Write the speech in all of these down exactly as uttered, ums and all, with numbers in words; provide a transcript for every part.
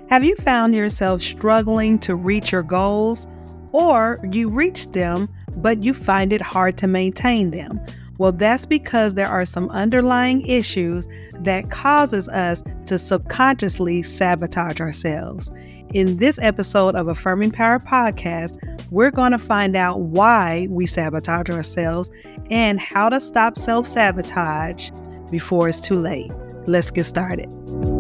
Have you found yourself struggling to reach your goals, or you reach them, but you find it hard to maintain them? Well, that's because there are some underlying issues that causes us to subconsciously sabotage ourselves. In this episode of Affirming Power Podcast, we're going to find out why we sabotage ourselves and how to stop self-sabotage before it's too late. Let's get started.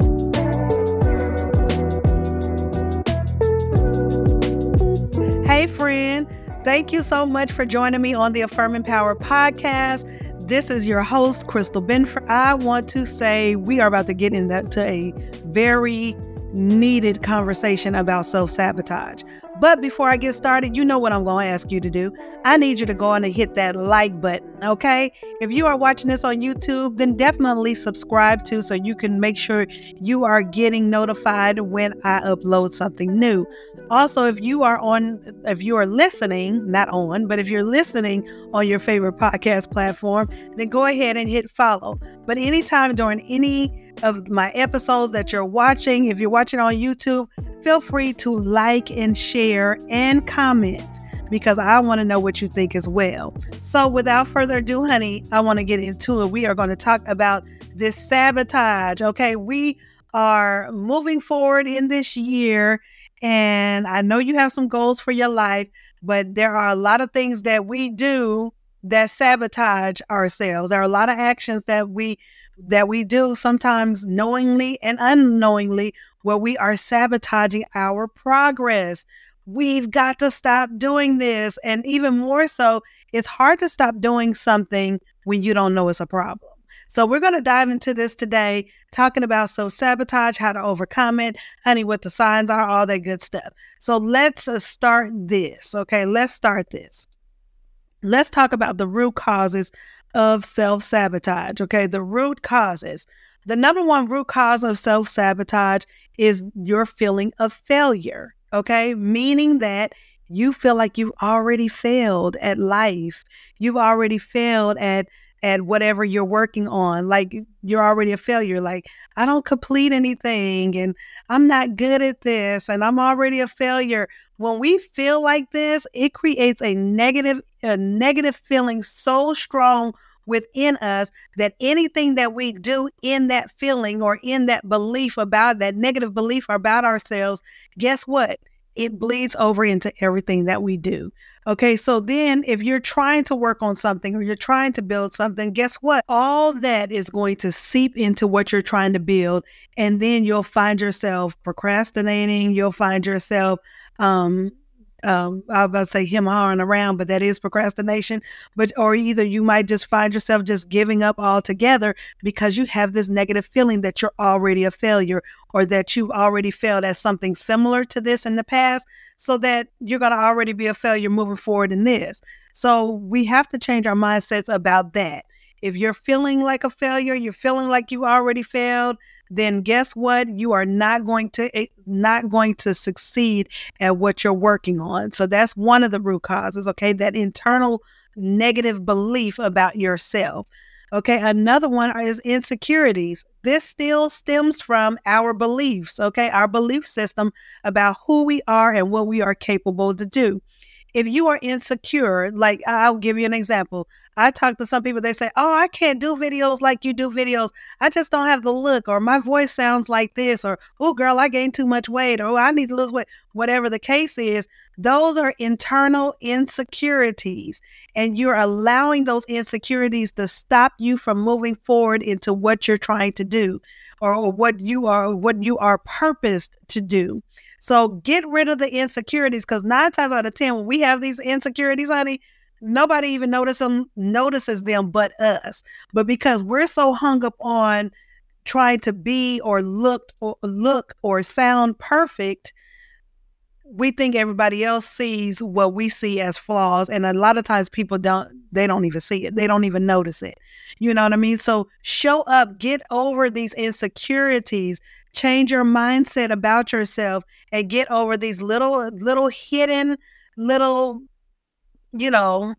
Hey friend, thank you so much for joining me on the Affirming Power Podcast. This is your host, Crystal Benford. I want to say we are about to get into a very needed conversation about self-sabotage. But before I get started, you know what I'm going to ask you to do. I need you to go on and hit that like button, okay? If you are watching this on YouTube, then definitely subscribe to so you can make sure you are getting notified when I upload something new. Also, if you are on, if you are listening, not on, but if you're listening on your favorite podcast platform, then go ahead and hit follow. But anytime during any of my episodes that you're watching, if you're watching on YouTube, feel free to like and share and comment because I want to know what you think as well. So without further ado, honey, I want to get into it. We are going to talk about this sabotage. Okay, we are moving forward in this year, and I know you have some goals for your life, but there are a lot of things that we do that sabotage ourselves. There are a lot of actions that we that we do, sometimes knowingly and unknowingly, where we are sabotaging our progress. We've got to stop doing this. And even more so, it's hard to stop doing something when you don't know it's a problem. So we're going to dive into this today, talking about self-sabotage, how to overcome it, honey, what the signs are, all that good stuff. So let's uh, start this. Okay, let's start this. Let's talk about the root causes of self-sabotage. Okay, the root causes. The number one root cause of self-sabotage is your feeling of failure. Okay, meaning that you feel like you've already failed at life. You've already failed at at whatever you're working on. Like you're already a failure. Like I don't complete anything and I'm not good at this and I'm already a failure. When we feel like this, it creates a negative, a negative feeling so strong within us that anything that we do in that feeling or in that belief about that negative belief about ourselves, guess what? It bleeds over into everything that we do. Okay, so then if you're trying to work on something or you're trying to build something, guess what? All that is going to seep into what you're trying to build. And then you'll find yourself procrastinating. You'll find yourself, um, um, I was about to say him hawing around, but that is procrastination. But or either you might just find yourself just giving up altogether because you have this negative feeling that you're already a failure or that you've already failed at something similar to this in the past, so that you're going to already be a failure moving forward in this. So we have to change our mindsets about that. If you're feeling like a failure, you're feeling like you already failed, then guess what? You are not going to not going to succeed at what you're working on. So that's one of the root causes, okay? That internal negative belief about yourself. Okay, another one is insecurities. This still stems from our beliefs, okay? Our belief system about who we are and what we are capable to do. If you are insecure, like I'll give you an example. I talk to some people, they say, oh, I can't do videos like you do videos. I just don't have the look, or my voice sounds like this, or, oh, girl, I gained too much weight, or oh, I need to lose weight. Whatever the case is, those are internal insecurities, and you're allowing those insecurities to stop you from moving forward into what you're trying to do, or, or what you are, what you are purposed to do. So get rid of the insecurities, because nine times out of ten, when we have these insecurities, honey, nobody even notice them, notices them but us. But because we're so hung up on trying to be or look or look or sound perfect, we think everybody else sees what we see as flaws. And a lot of times people don't, they don't even see it. They don't even notice it. You know what I mean? So show up, get over these insecurities, change your mindset about yourself, and get over these little, little hidden, little, you know,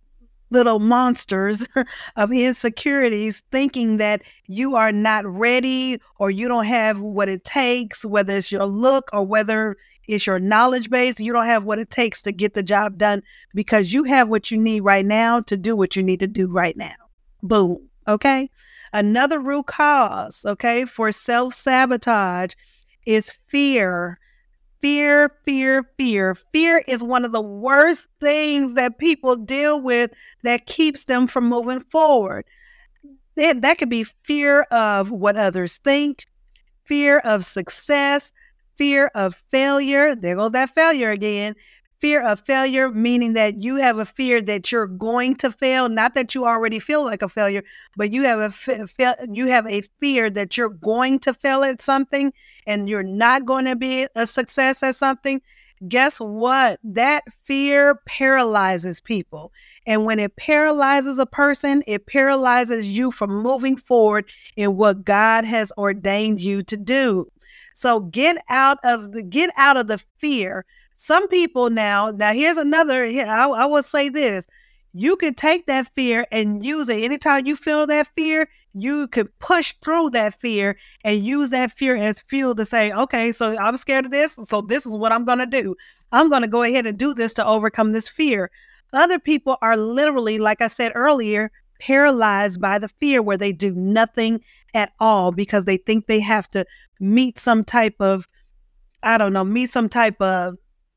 little monsters of insecurities, thinking that you are not ready or you don't have what it takes, whether it's your look or whether it's your knowledge base. You don't have what it takes to get the job done because you have what you need right now to do what you need to do right now. Boom. Okay. Another root cause, okay, for self-sabotage is fear. Fear, fear, fear. Fear is one of the worst things that people deal with that keeps them from moving forward. That, that could be fear of what others think, fear of success, fear of failure. There goes that failure again. Fear of failure, meaning that you have a fear that you're going to fail, not that you already feel like a failure, but you have a fe- you have a fear that you're going to fail at something and you're not going to be a success at something. Guess what? That fear paralyzes people. And when it paralyzes a person, it paralyzes you from moving forward in what God has ordained you to do. So get out of the get out of the fear. Some people now, now here's another, here, I, I will say this. You could take that fear and use it. Anytime you feel that fear, you could push through that fear and use that fear as fuel to say, okay, so I'm scared of this. So this is what I'm going to do. I'm going to go ahead and do this to overcome this fear. Other people are literally, like I said earlier, paralyzed by the fear where they do nothing at all because they think they have to meet some type of, I don't know, meet some type of,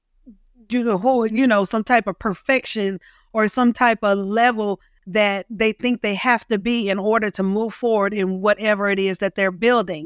you know, whole, you know, some type of perfection or some type of level that they think they have to be in order to move forward in whatever it is that they're building.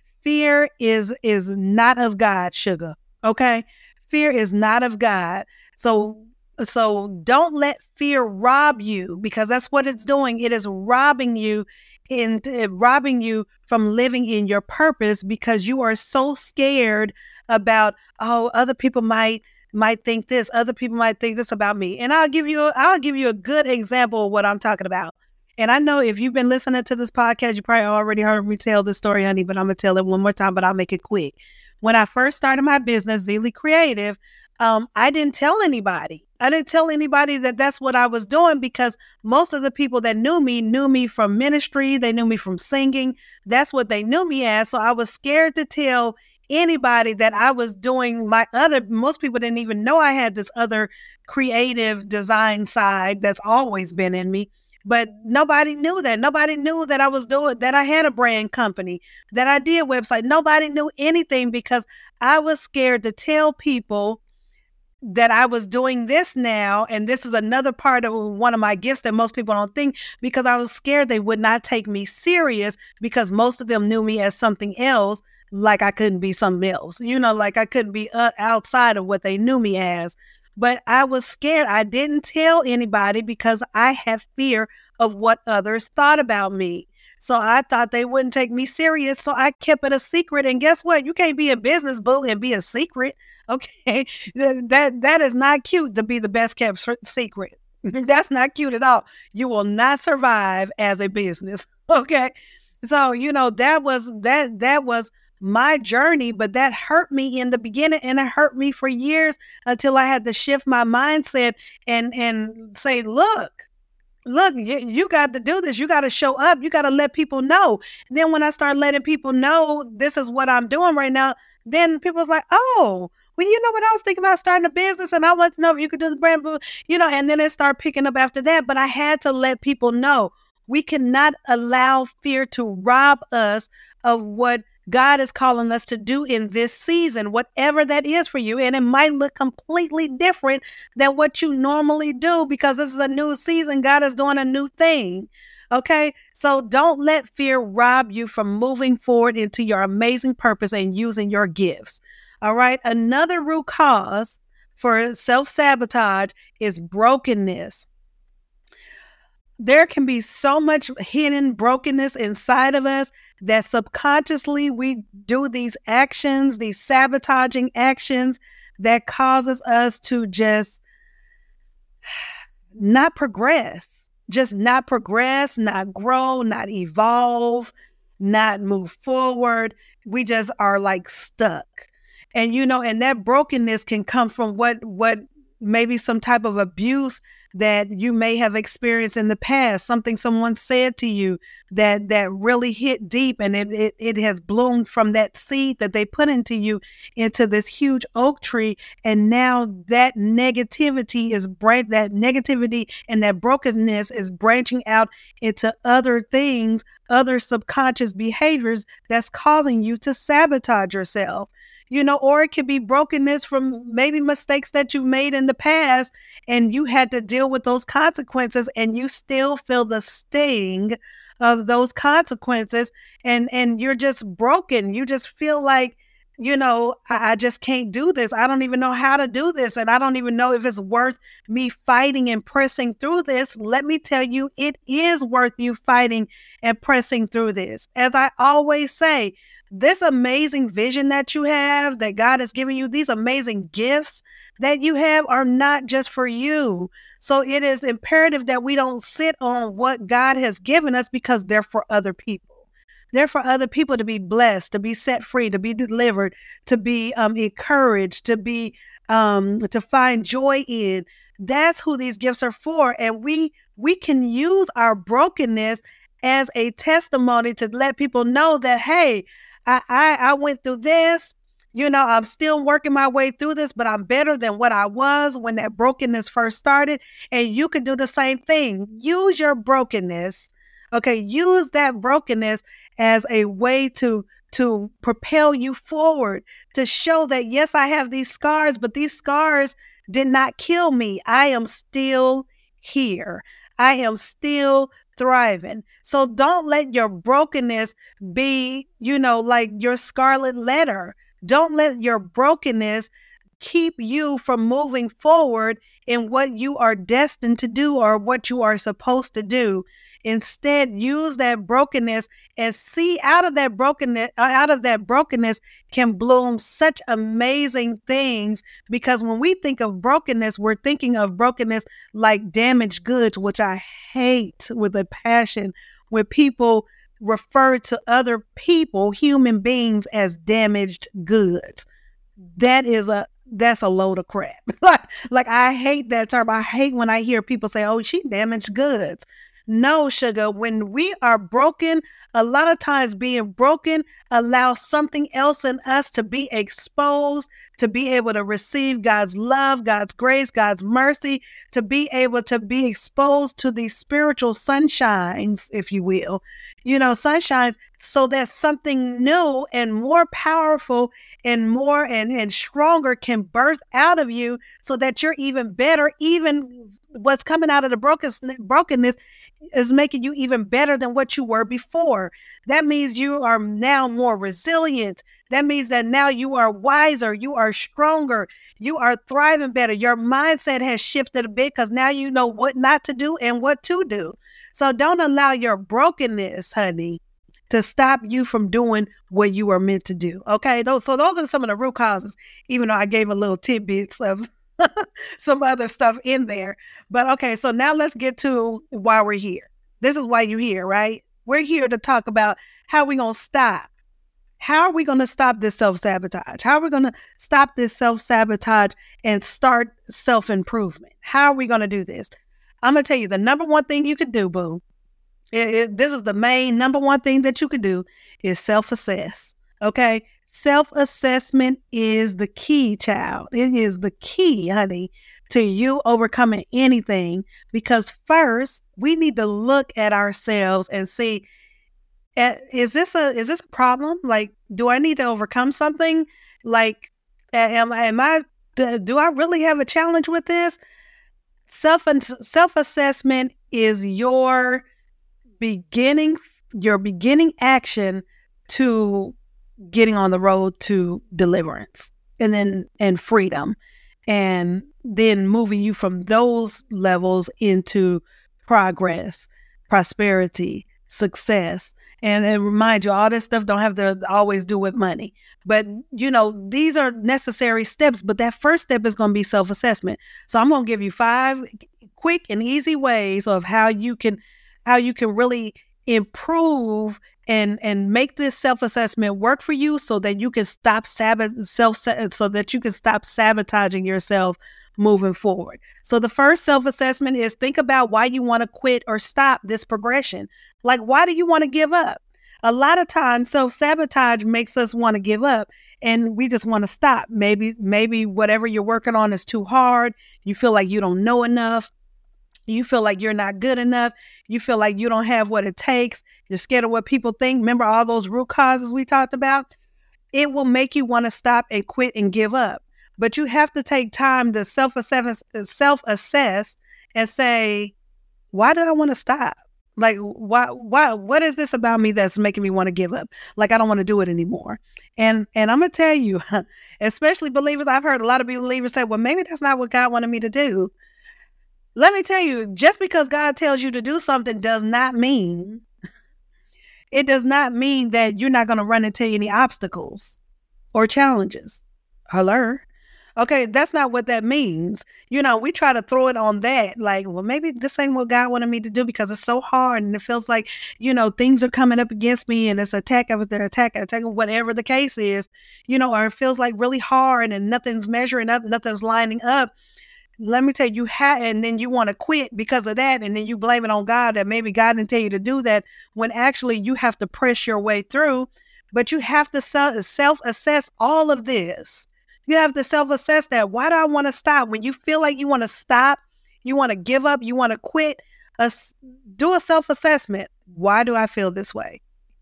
Fear is is not of God, sugar. Okay? Fear is not of God. So so don't let fear rob you, because that's what it's doing. It is robbing you in uh, robbing you from living in your purpose because you are so scared about, oh, other people might might think this, other people might think this about me. And I'll give you a, I'll give you a good example of what I'm talking about. And I know if you've been listening to this podcast, you probably already heard me tell this story, honey, but I'm going to tell it one more time, but I'll make it quick. When I first started my business, Zealy Creative, um, I didn't tell anybody. I didn't tell anybody that that's what I was doing because most of the people that knew me knew me from ministry. They knew me from singing. That's what they knew me as. So I was scared to tell anybody that I was doing my other, most people didn't even know I had this other creative design side that's always been in me. But nobody knew that. Nobody knew that I was doing, that I had a brand company, that I did website. Nobody knew anything because I was scared to tell people that I was doing this now. And this is another part of one of my gifts that most people don't think, because I was scared they would not take me serious because most of them knew me as something else, like I couldn't be something else, you know, like I couldn't be uh, outside of what they knew me as. But I was scared. I didn't tell anybody because I had fear of what others thought about me. So I thought they wouldn't take me serious. So I kept it a secret. And guess what? You can't be a business boo and be a secret. Okay. That, that is not cute to be the best kept secret. That's not cute at all. You will not survive as a business. Okay. So, you know, that was, that, that was my journey, but that hurt me in the beginning, and it hurt me for years until I had to shift my mindset and, and say, look, look, you, you got to do this. You got to show up. You got to let people know. And then when I start letting people know this is what I'm doing right now, then people was like, oh, well, you know what, I was thinking about starting a business and I want to know if you could do the brand, you know, and then it started picking up after that. But I had to let people know we cannot allow fear to rob us of what God is calling us to do in this season, whatever that is for you. And it might look completely different than what you normally do because this is a new season. God is doing a new thing. Okay. So don't let fear rob you from moving forward into your amazing purpose and using your gifts. All right. Another root cause for self-sabotage is brokenness. There can be so much hidden brokenness inside of us that subconsciously we do these actions, these sabotaging actions that causes us to just not progress, just not progress, not grow, not evolve, not move forward. We just are like stuck. And, you know, and that brokenness can come from what, what, maybe some type of abuse that you may have experienced in the past, something someone said to you that that really hit deep, and it, it, it has bloomed from that seed that they put into you into this huge oak tree. And now that negativity is bright, that negativity and that brokenness is branching out into other things, other subconscious behaviors that's causing you to sabotage yourself. You know, or it could be brokenness from maybe mistakes that you've made in the past, and you had to deal with those consequences, and you still feel the sting of those consequences, and and you're just broken. You just feel like, you know, I, I just can't do this. I don't even know how to do this, and I don't even know if it's worth me fighting and pressing through this. Let me tell you, it is worth you fighting and pressing through this. As I always say, this amazing vision that you have, that God has given you, these amazing gifts that you have are not just for you. So it is imperative that we don't sit on what God has given us, because they're for other people. They're for other people to be blessed, to be set free, to be delivered, to be um, encouraged, to be um, to find joy in. That's who these gifts are for. And we we can use our brokenness as a testimony to let people know that, hey, I, I, I went through this, you know, I'm still working my way through this, but I'm better than what I was when that brokenness first started. And you can do the same thing. Use your brokenness. Okay. Use that brokenness as a way to, to propel you forward, to show that, yes, I have these scars, but these scars did not kill me. I am still here. I am still thriving. So don't let your brokenness be, you know, like your scarlet letter. Don't let your brokenness keep you from moving forward in what you are destined to do or what you are supposed to do. Instead, use that brokenness and see out of that brokenness, out of that brokenness can bloom such amazing things. Because when we think of brokenness, we're thinking of brokenness like damaged goods, which I hate with a passion, where people refer to other people, human beings, as damaged goods. That is a That's a load of crap. like, like I hate that term. I hate when I hear people say, oh, she damaged goods. No, sugar, when we are broken, a lot of times being broken allows something else in us to be exposed, to be able to receive God's love, God's grace, God's mercy, to be able to be exposed to these spiritual sunshines, if you will, you know, sunshines, so that something new and more powerful and more and, and stronger can birth out of you, so that you're even better. Even what's coming out of the brokenness, brokenness is making you even better than what you were before. That means you are now more resilient. That means that now you are wiser, you are stronger, you are thriving better. Your mindset has shifted a bit, because now you know what not to do and what to do. So don't allow your brokenness, honey, to stop you from doing what you are meant to do. Okay, those so those are some of the root causes, even though I gave a little tidbits of some other stuff in there. But okay, so now let's get to why we're here. This is why you're here, right? We're here to talk about how we're going to stop. How are we going to stop this self-sabotage? How are we going to stop this self-sabotage and start self-improvement? How are we going to do this? I'm going to tell you the number one thing you could do, boo. It, it, this is the main number one thing that you could do is self-assess. Okay. Self-assessment is the key, child. It is the key, honey, to you overcoming anything. Because first, we need to look at ourselves and see, is this a is this a problem? Like, do I need to overcome something? Like, am, am I, do I really have a challenge with this? Self self-assessment is your beginning, your beginning action to getting on the road to deliverance and then and freedom, and then moving you from those levels into progress, prosperity, success. And, and remind you, all this stuff don't have to always do with money, but you know, these are necessary steps. But that first step is going to be self-assessment. So I'm going to give you five quick and easy ways of how you can how you can really improve and and make this self-assessment work for you so that you can stop sabot- self so that you can stop sabotaging yourself moving forward. So the first self-assessment is think about why you want to quit or stop this progression. Like, why do you want to give up? A lot of times self-sabotage makes us want to give up and we just want to stop. Maybe maybe whatever you're working on is too hard. You feel like you don't know enough. You feel like you're not good enough. You feel like you don't have what it takes. You're scared of what people think. Remember all those root causes we talked about? It will make you want to stop and quit and give up. But you have to take time to self-assess, self-assess and say, why do I want to stop? Like, why, why, what is this about me that's making me want to give up? Like, I don't want to do it anymore. And, and I'm going to tell you, especially believers, I've heard a lot of believers say, well, maybe that's not what God wanted me to do. Let me tell you, just because God tells you to do something does not mean, it does not mean that you're not going to run into any obstacles or challenges. Hello? Okay, that's not what that means. You know, we try to throw it on that, like, well, maybe this ain't what God wanted me to do because it's so hard and it feels like, you know, things are coming up against me and it's attack after attack, attack, whatever the case is, you know, or it feels like really hard and nothing's measuring up, nothing's lining up. Let me tell you, you have, and then you want to quit because of that, and then you blame it on God that maybe God didn't tell you to do that, when actually you have to press your way through, but you have to self-assess all of this. You have to self-assess that. Why do I want to stop? When you feel like you want to stop, you want to give up, you want to quit, uh, do a self-assessment. Why do I feel this way?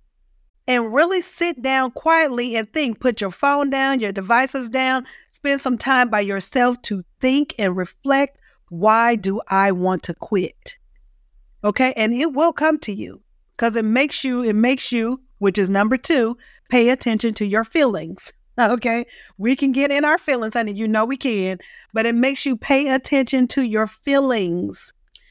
And really sit down quietly and think. Put your phone down, your devices down, spend some time by yourself to think and reflect. Why do I want to quit? Okay. And it will come to you because it makes you, it makes you, which is number two, pay attention to your feelings. Okay. We can get in our feelings, honey. You know we can, but it makes you pay attention to your feelings.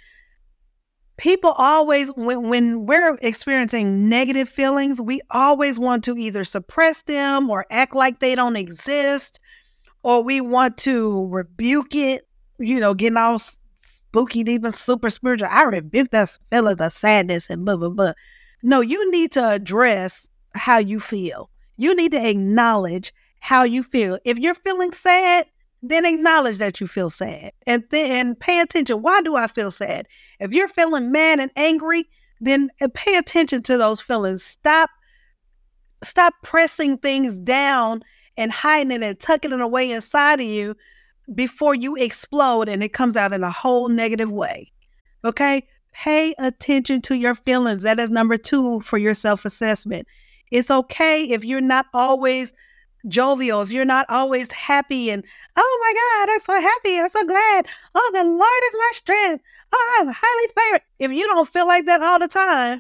People always, when, when we're experiencing negative feelings, we always want to either suppress them or act like they don't exist, or we want to rebuke it, you know, getting all spooky, even super spiritual. I rebuke that feeling of sadness and blah, blah, blah. No, you need to address how you feel. You need to acknowledge how you feel. If you're feeling sad, then acknowledge that you feel sad and th- and pay attention. Why do I feel sad? If you're feeling mad and angry, then pay attention to those feelings. Stop, stop pressing things down and hiding it and tucking it away inside of you before you explode and it comes out in a whole negative way. Okay? Pay attention to your feelings. That is number two for your self-assessment. It's okay if you're not always jovial, if you're not always happy and, oh my God, I'm so happy, I'm so glad. Oh, the Lord is my strength. Oh, I'm highly favored. If you don't feel like that all the time,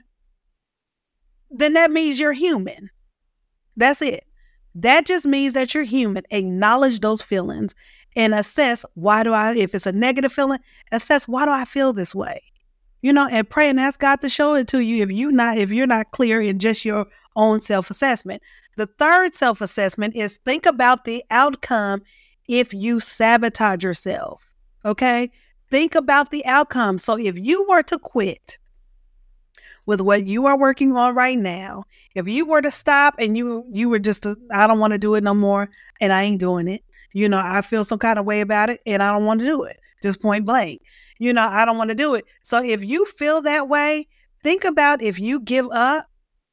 then that means you're human. That's it. That just means that you're human. Acknowledge those feelings and assess, why do I, if it's a negative feeling, assess, why do I feel this way? You know, and pray and ask God to show it to you if you not if you're not clear in just your own self-assessment. The third self-assessment is think about the outcome if you sabotage yourself. Okay? Think about the outcome. So if you were to quit with what you are working on right now, if you were to stop and you you were just, a, I don't want to do it no more and I ain't doing it. You know, I feel some kind of way about it and I don't want to do it. Just point blank. You know, I don't want to do it. So if you feel that way, think about if you give up,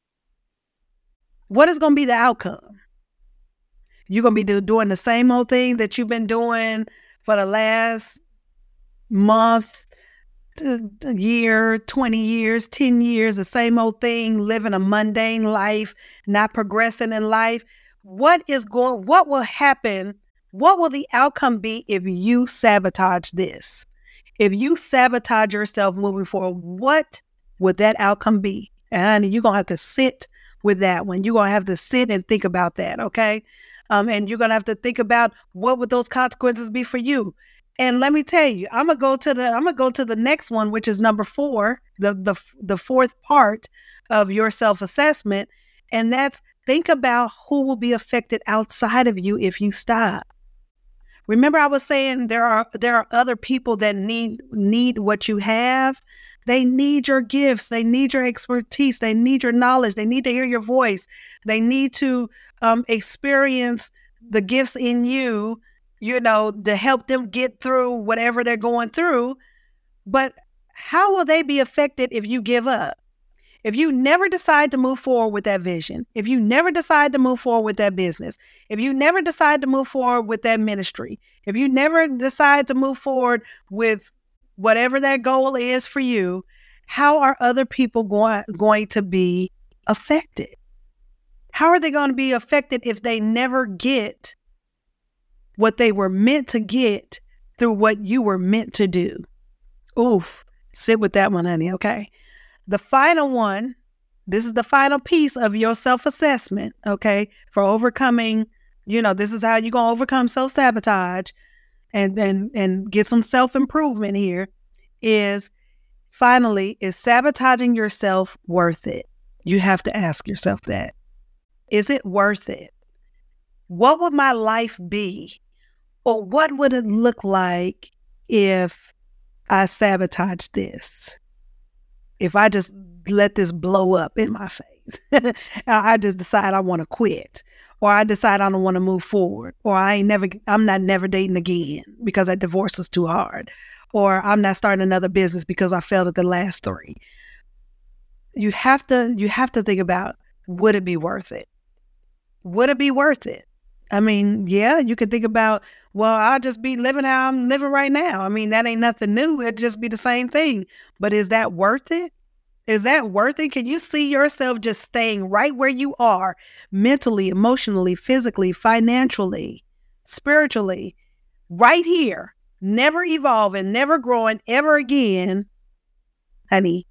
what is going to be the outcome? You're going to be do, doing the same old thing that you've been doing for the last month, year, twenty years, ten years, the same old thing, living a mundane life, not progressing in life. What is going, what will happen? What will the outcome be if you sabotage this? If you sabotage yourself moving forward, what would that outcome be? And you're going to have to sit with that one. You're going to have to sit and think about that, okay? Um, and you're going to have to think about what would those consequences be for you. And let me tell you, I'm going to go to the I'm going to go to the next one, which is number four, the the the fourth part of your self-assessment, and that's think about who will be affected outside of you if you stop. Remember I was saying there are there are other people that need need what you have. They need your gifts. They need your expertise. They need your knowledge. They need to hear your voice. They need to um, experience the gifts in you, you know, to help them get through whatever they're going through. But how will they be affected if you give up? If you never decide to move forward with that vision, if you never decide to move forward with that business, if you never decide to move forward with that ministry, if you never decide to move forward with whatever that goal is for you, how are other people going, going to be affected? How are they going to be affected if they never get what they were meant to get through what you were meant to do? Oof, sit with that one, honey, okay? The final one, this is the final piece of your self-assessment, okay, for overcoming, you know, this is how you're going to overcome self-sabotage and, and, and get some self-improvement here, is finally, is sabotaging yourself worth it? You have to ask yourself that. Is it worth it? What would my life be? Or what would it look like if I sabotage this? If I just let this blow up in my face, I just decide I want to quit, or I decide I don't want to move forward, or I ain't never, I'm not never dating again because that divorce was too hard, or I'm not starting another business because I failed at the last three. You have to, you have to think about, would it be worth it? Would it be worth it? I mean, yeah, you could think about, well, I'll just be living how I'm living right now. I mean, that ain't nothing new. It'd just be the same thing. But is that worth it? Is that worth it? Can you see yourself just staying right where you are mentally, emotionally, physically, financially, spiritually, right here, never evolving, never growing ever again? Honey,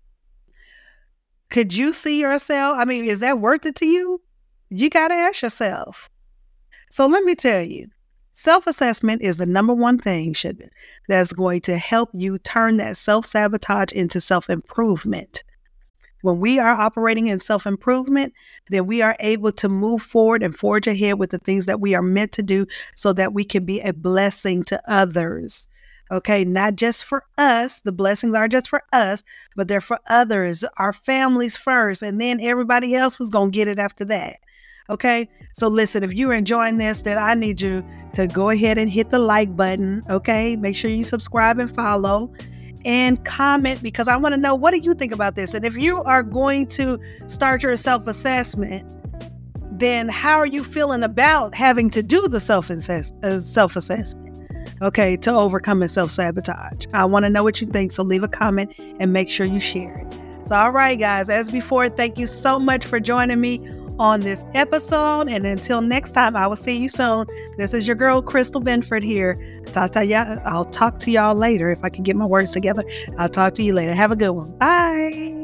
could you see yourself? I mean, is that worth it to you? You got to ask yourself. So let me tell you, self-assessment is the number one thing should, that's going to help you turn that self-sabotage into self-improvement. When we are operating in self-improvement, then we are able to move forward and forge ahead with the things that we are meant to do so that we can be a blessing to others. Okay, not just for us. The blessings are just for us, but they're for others, our families first, and then everybody else who's going to get it after that. Okay, so listen, if you're enjoying this, then I need you to go ahead and hit the like button. Okay, make sure you subscribe and follow and comment, because I want to know, what do you think about this? And if you are going to start your self-assessment, then how are you feeling about having to do the self-assess- uh, self-assessment? Okay, to overcome self-sabotage. I want to know what you think, so leave a comment and make sure you share it. So, all right, guys, as before, thank you so much for joining me on this episode. And until next time, I will see you soon. This is your girl, Crystal Benford here. I'll talk to y'all later. If I can get my words together, I'll talk to you later. Have a good one. Bye.